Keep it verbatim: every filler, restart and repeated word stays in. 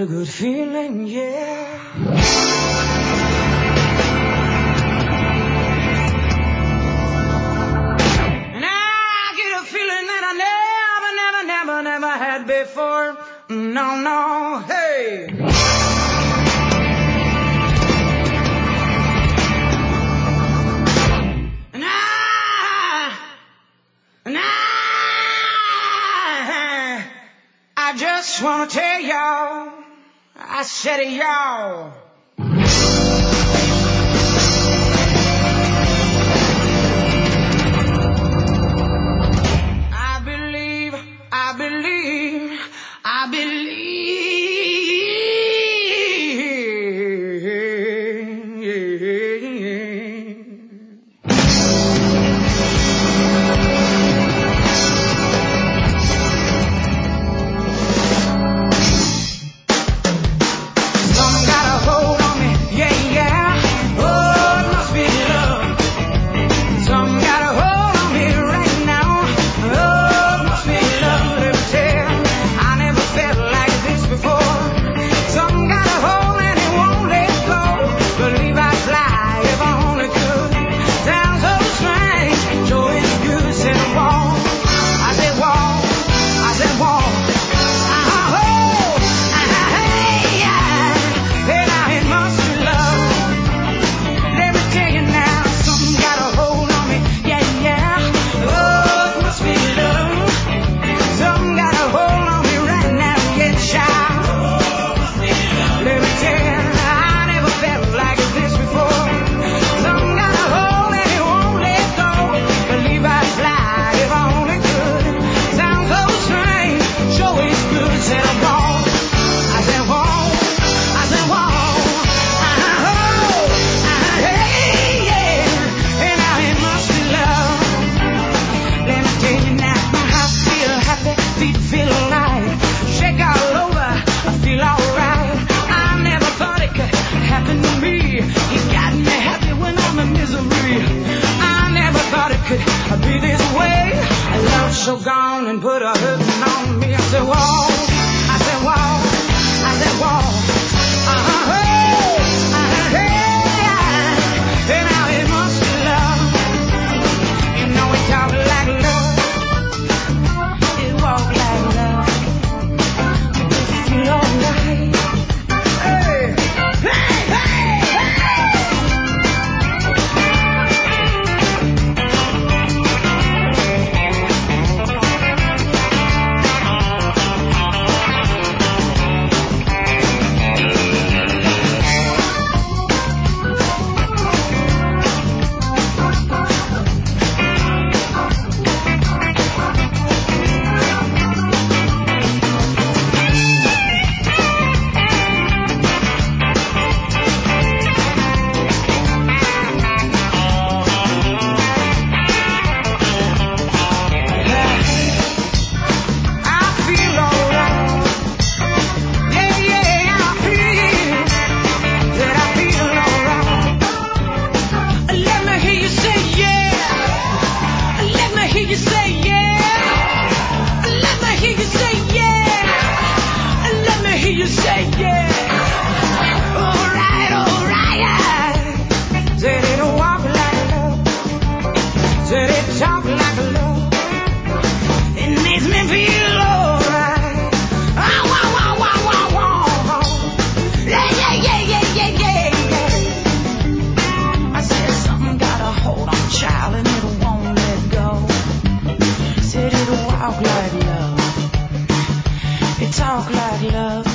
a good feeling, yeah. And I get a feeling that I never, never, never, never had before. No, no, hey. And I, and I, I just want to tell y'all, I said it, y'all. I believe, I believe, I believe. So gone and put a hurting on me. I said, whoa, I said, whoa, I said, whoa. Uh-huh, hey, uh-huh, hey, and now it must be love. You know it talk like love, it walk like love. It feel alright. Hey, hey, hey, hey. Talk like love.